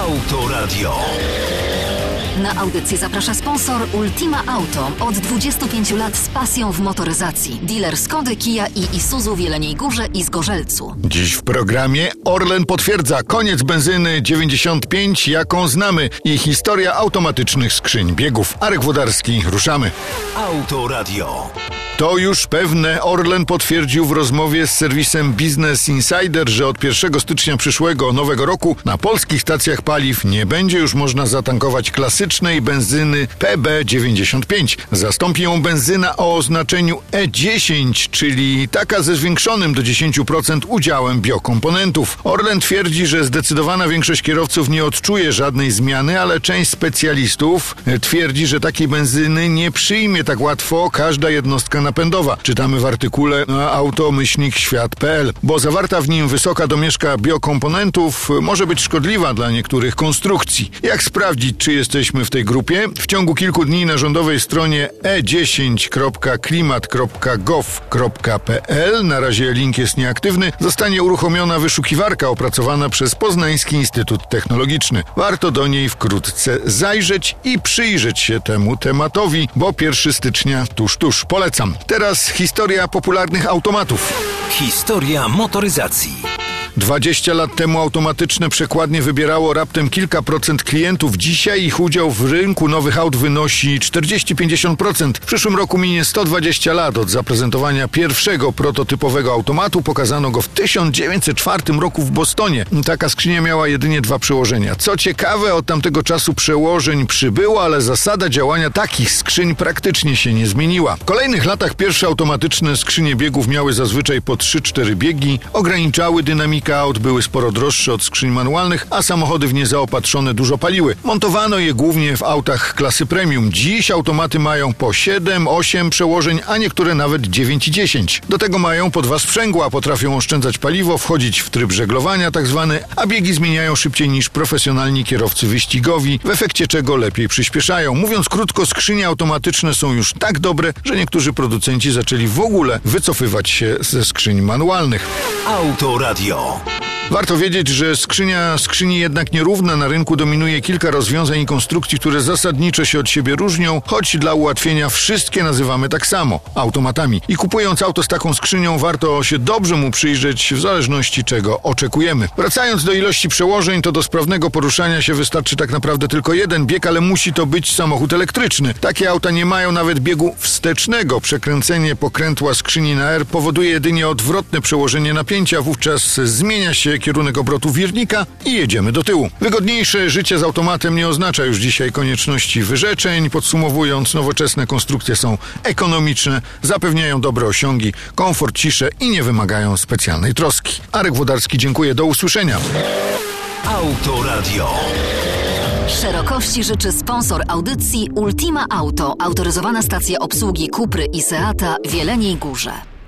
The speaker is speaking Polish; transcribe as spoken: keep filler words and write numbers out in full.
Autoradio. Na audycję zaprasza sponsor Ultima Auto. Od dwudziestu pięciu lat z pasją w motoryzacji. Dealer Skody, Kia i Isuzu w Jeleniej Górze i Zgorzelcu. Dziś w programie Orlen potwierdza koniec benzyny dziewięćdziesiąt pięć, jaką znamy, i historia automatycznych skrzyń biegów. Arek Włodarski, ruszamy. Autoradio. To już pewne. Orlen potwierdził w rozmowie z serwisem Business Insider, że od pierwszego stycznia przyszłego nowego roku na polskich stacjach paliw nie będzie już można zatankować klasycznej benzyny P B dziewięćdziesiąt pięć. Zastąpi ją benzyna o oznaczeniu E dziesięć, czyli taka ze zwiększonym do dziesięć procent udziałem biokomponentów. Orlen twierdzi, że zdecydowana większość kierowców nie odczuje żadnej zmiany, ale część specjalistów twierdzi, że takiej benzyny nie przyjmie tak łatwo każda jednostka napędowa. Czytamy w artykule na auto myślnik świat kropka p l, bo zawarta w nim wysoka domieszka biokomponentów może być szkodliwa dla niektórych konstrukcji. Jak sprawdzić, czy jesteśmy w tej grupie? W ciągu kilku dni na rządowej stronie e dziesięć kropka klimat kropka gov kropka p l, na razie link jest nieaktywny, zostanie uruchomiona wyszukiwarka opracowana przez Poznański Instytut Technologiczny. Warto do niej wkrótce zajrzeć i przyjrzeć się temu tematowi, bo pierwszego stycznia tuż, tuż. Polecam. Teraz historia popularnych automatów. Historia motoryzacji. dwadzieścia lat temu automatyczne przekładnie wybierało raptem kilka procent klientów. Dzisiaj ich udział w rynku nowych aut wynosi czterdzieści do pięćdziesięciu procent. W przyszłym roku minie sto dwadzieścia lat od zaprezentowania pierwszego prototypowego automatu. Pokazano go w tysiąc dziewięćset czwartym roku w Bostonie. Taka skrzynia miała jedynie dwa przełożenia. Co ciekawe, od tamtego czasu przełożeń przybyło, ale zasada działania takich skrzyń praktycznie się nie zmieniła. W kolejnych latach pierwsze automatyczne skrzynie biegów miały zazwyczaj po trzy cztery biegi, ograniczały dynamikę aut, były sporo droższe od skrzyń manualnych, a samochody w nie zaopatrzone dużo paliły. Montowano je głównie w autach klasy premium. Dziś automaty mają po siedem osiem przełożeń, a niektóre nawet dziewięć i dziesięć. Do tego mają po dwa sprzęgła, potrafią oszczędzać paliwo, wchodzić w tryb żeglowania tak zwany, a biegi zmieniają szybciej niż profesjonalni kierowcy wyścigowi, w efekcie czego lepiej przyspieszają. Mówiąc krótko, skrzynie automatyczne są już tak dobre, że niektórzy producenci zaczęli w ogóle wycofywać się ze skrzyń manualnych. Autoradio. Warto wiedzieć, że skrzynia skrzyni jednak nierówna. Na rynku dominuje kilka rozwiązań i konstrukcji, które zasadniczo się od siebie różnią, choć dla ułatwienia wszystkie nazywamy tak samo – automatami. I kupując auto z taką skrzynią, warto się dobrze mu przyjrzeć, w zależności czego oczekujemy. Wracając do ilości przełożeń, to do sprawnego poruszania się wystarczy tak naprawdę tylko jeden bieg, ale musi to być samochód elektryczny. Takie auta nie mają nawet biegu wstecznego. Przekręcenie pokrętła skrzyni na R powoduje jedynie odwrotne przełożenie napięcia, wówczas zmienia się kierunek obrotu wirnika i jedziemy do tyłu. Wygodniejsze życie z automatem nie oznacza już dzisiaj konieczności wyrzeczeń. Podsumowując, nowoczesne konstrukcje są ekonomiczne, zapewniają dobre osiągi, komfort, ciszę i nie wymagają specjalnej troski. Arek Włodarski, dziękuję, do usłyszenia. Autoradio. Szerokości życzy sponsor audycji Ultima Auto, autoryzowana stacja obsługi Cupry i Seata w Jeleniej Górze.